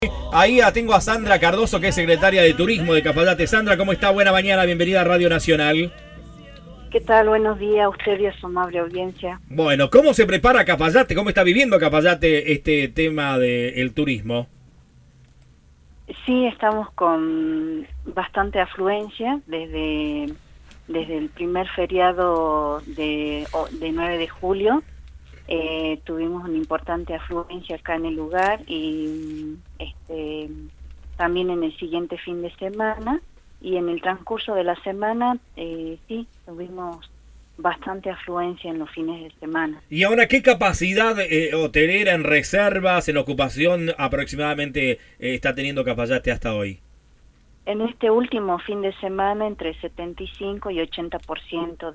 Ahí tengo a Sandra Cardoso, que es secretaria de Turismo de Cafayate. Sandra, ¿cómo está? Buena mañana, bienvenida a Radio Nacional. ¿Qué tal? Buenos días a usted y a su amable audiencia. Bueno, ¿cómo se prepara Cafayate? ¿Cómo está viviendo Cafayate este tema del turismo? Sí, estamos con bastante afluencia desde el primer feriado de 9 de julio. Tuvimos una importante afluencia acá en el lugar y también en el siguiente fin de semana, y en el transcurso de la semana sí, tuvimos bastante afluencia en los fines de semana. Y ahora, ¿qué capacidad hotelera en reservas, en ocupación aproximadamente está teniendo Cafayate hasta hoy? En este último fin de semana, entre 75 y 80%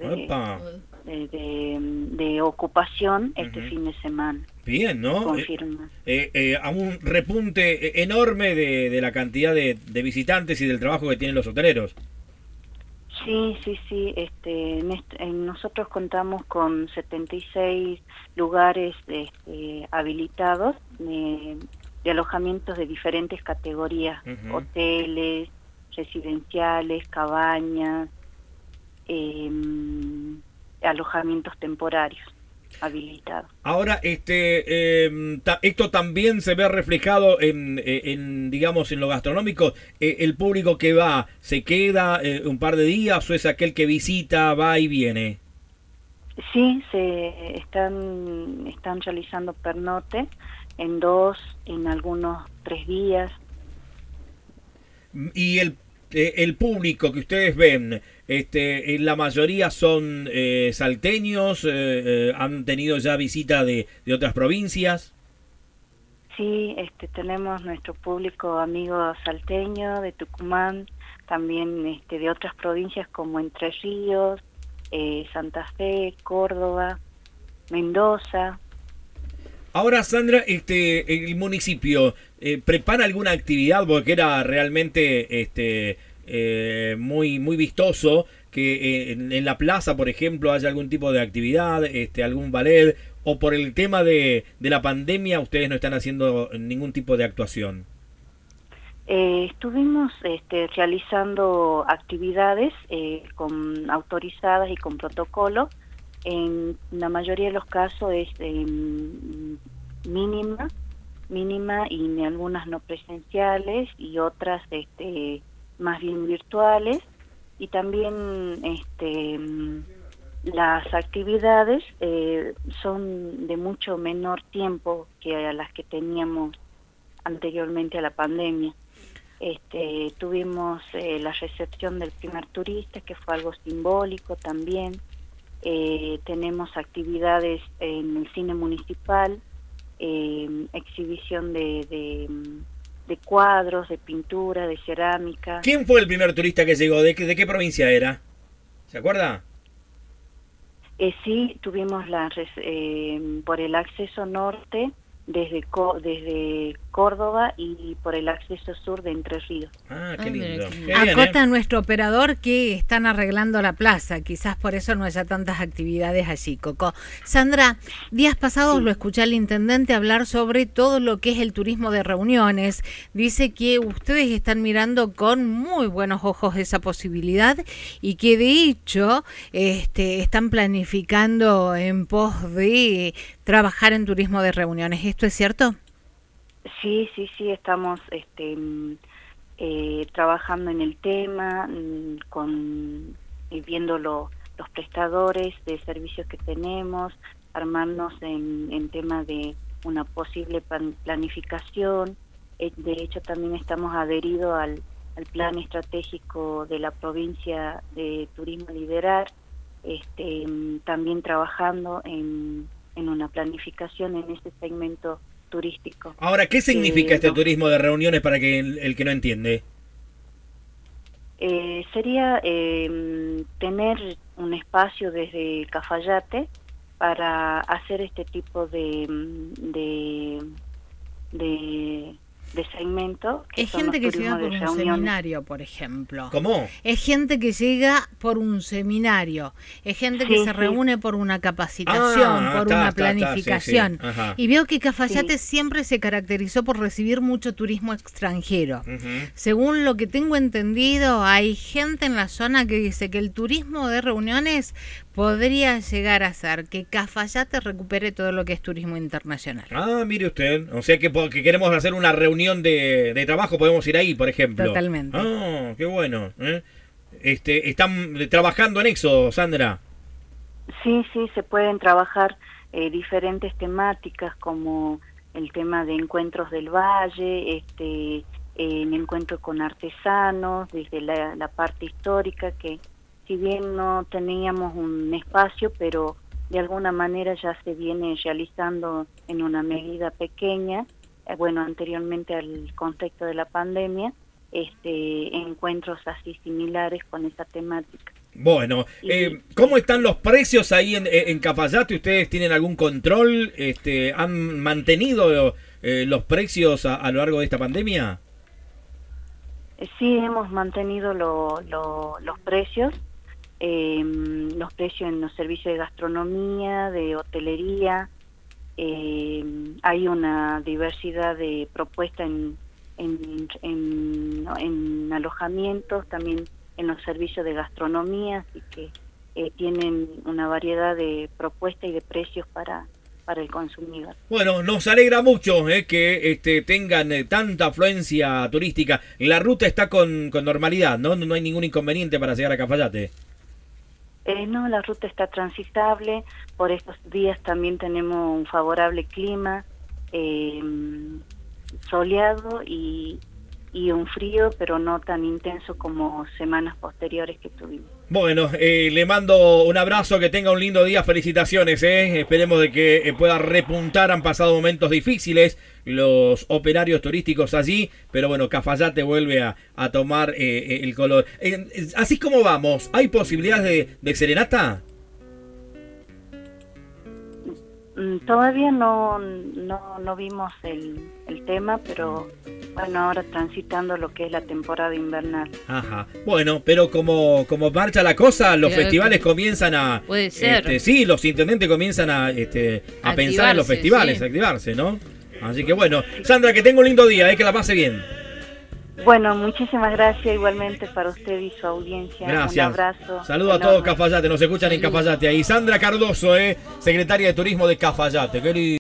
de ocupación este fin de semana. Bien, ¿no? Confirma. A un repunte enorme de la cantidad de visitantes y del trabajo que tienen los hoteleros. Sí. Nosotros contamos con 76 lugares habilitados de alojamientos de diferentes categorías, hoteles, residenciales, cabañas, alojamientos temporarios habilitados. Ahora, esto también se ve reflejado digamos, en lo gastronómico. El público que va, ¿se queda un par de días o es aquel que visita, va y viene? Sí, se están realizando pernotes en algunos 3 días. Y el público que ustedes ven, la mayoría son salteños, han tenido ya visita de otras provincias. Sí, tenemos nuestro público amigo salteño, de Tucumán, también de otras provincias como Entre Ríos, Santa Fe, Córdoba, Mendoza. Ahora, Sandra, el municipio prepara alguna actividad, porque era realmente muy vistoso que en la plaza, por ejemplo, haya algún tipo de actividad, algún ballet, o por el tema de la pandemia ustedes no están haciendo ningún tipo de actuación. Estuvimos realizando actividades autorizadas y con protocolo. En la mayoría de los casos es mínima y algunas no presenciales y otras más bien virtuales, y también las actividades son de mucho menor tiempo que a las que teníamos anteriormente a la pandemia. Tuvimos la recepción del primer turista, que fue algo simbólico también. Tenemos actividades en el cine municipal, exhibición de cuadros, de pintura, de cerámica. ¿Quién fue el primer turista que llegó? ¿De qué provincia era? ¿Se acuerda? Sí, tuvimos por el acceso norte desde Córdoba y por el acceso sur de Entre Ríos. Qué lindo. Acota nuestro operador que están arreglando la plaza, quizás por eso no haya tantas actividades allí, Coco. Sandra, días pasados lo escuché al intendente hablar sobre todo lo que es el turismo de reuniones. Dice que ustedes están mirando con muy buenos ojos esa posibilidad y que de hecho están planificando en pos de trabajar en turismo de reuniones. ¿Esto es cierto? Sí, estamos trabajando en el tema, viendo los prestadores de servicios que tenemos, armarnos en tema de una posible planificación. De hecho, también estamos adheridos al plan estratégico de la provincia de Turismo Liderar, también trabajando en una planificación en ese segmento turístico. Ahora, ¿qué significa este turismo de reuniones para que el que no entiende? Sería tener un espacio desde Cafayate para hacer este tipo de segmento. Es gente que llega por un seminario, por ejemplo. ¿Cómo? Es gente que llega por un seminario. Es gente que se reúne por una capacitación, por una planificación. Sí. Y veo que Cafayate siempre se caracterizó por recibir mucho turismo extranjero. Según lo que tengo entendido, hay gente en la zona que dice que el turismo de reuniones podría llegar a ser que Cafayate recupere todo lo que es turismo internacional. Ah, mire usted. O sea que queremos hacer una reunión de trabajo, podemos ir ahí, por ejemplo. Totalmente. Ah, qué bueno. ¿Están trabajando en eso, Sandra? Sí, se pueden trabajar diferentes temáticas como el tema de encuentros del valle, en encuentros con artesanos, desde la parte histórica, que si bien no teníamos un espacio, pero de alguna manera ya se viene realizando en una medida pequeña, anteriormente al contexto de la pandemia, encuentros así similares con esa temática. Bueno, ¿cómo están los precios ahí en Cafayate? ¿Ustedes tienen algún control? ¿Han mantenido los precios a lo largo de esta pandemia? Sí, hemos mantenido los precios. Los precios en los servicios de gastronomía, de hotelería. Hay una diversidad de propuestas en alojamientos, también en los servicios de gastronomía, así que tienen una variedad de propuestas y de precios para el consumidor. Bueno, nos alegra mucho que tengan tanta afluencia turística. La ruta está con normalidad, ¿no? No hay ningún inconveniente para llegar a Cafayate. No, la ruta está transitable. Por estos días también tenemos un favorable clima, soleado y un frío, pero no tan intenso como semanas posteriores que tuvimos. Bueno, le mando un abrazo, que tenga un lindo día, felicitaciones, esperemos de que pueda repuntar. Han pasado momentos difíciles los operarios turísticos allí, pero bueno, Cafayate vuelve a tomar el color. Así como vamos, ¿hay posibilidades de serenata? Todavía no vimos el tema, pero bueno, ahora transitando lo que es la temporada invernal. Ajá. Bueno, pero como marcha la cosa, los festivales comienzan a... Puede ser. Sí, los intendentes comienzan a pensar en los festivales, a activarse, ¿no? Así que bueno, Sandra, que tenga un lindo día, que la pase bien. Bueno, muchísimas gracias igualmente para usted y su audiencia. Gracias. Un abrazo. Saludos a todos Cafayate, nos escuchan en Cafayate. Ahí Sandra Cardoso, secretaria de Turismo de Cafayate.